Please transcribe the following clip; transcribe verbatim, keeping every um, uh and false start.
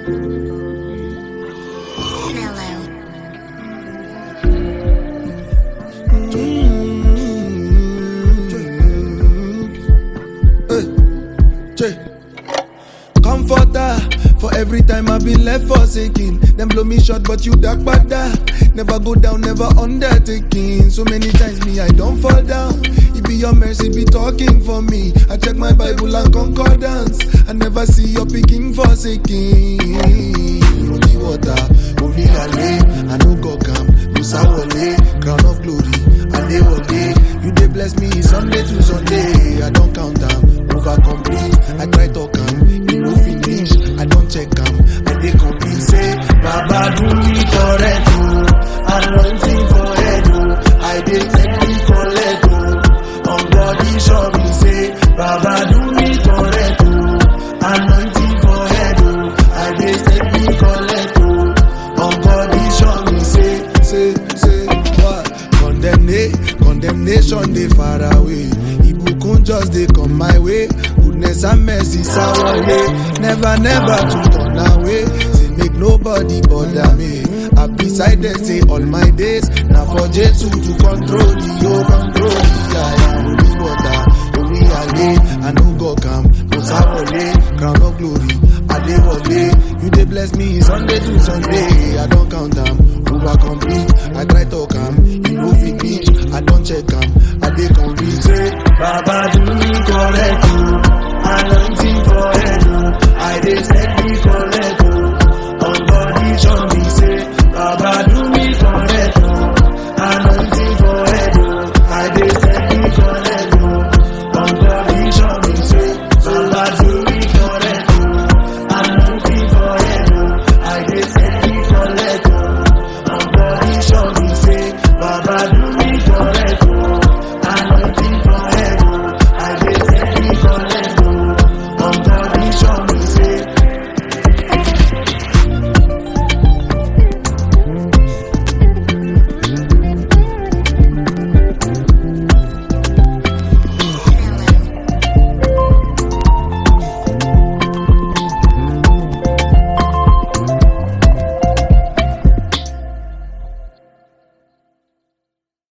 Comforter for every time I've been left forsaken. Them blow me short, but you dark bada. Never go down, never undertaking. So many times me, I don't fall down. It be your mercy, be talking for me. I check my Bible and concordance. I never see your picking forsaken. Holy water, holy ale. I know God come, Musa Wale, crown of glory. Ale Wale, you dey bless me Sunday to Sunday. I don't count them, over complete. I try to come, you know finish. I don't check them, I dey complete. Say, Baba do me correct, oh. Anointing for head, oh. I dey send me collect, oh. On body show me say, Baba do me correct, oh. Anointing for head, oh. I dey send me collect, oh. On body show me say, say, say, what? Condemnation, condemnation they far away. Ibukun just they come my way. Goodness and mercy sour way. Never, never to turn away. Say make nobody bother me. I beside them say all my days. Now for Jesus to control the yo control the I am holy water, holy ale. I know God come, Musa Wale, crown of glory. Ale Wale, you dey bless me Sunday to Sunday. I don't count them, over complete. I try to come, you know finish. I don't check them, I dey complete. Say, Baba do me correct.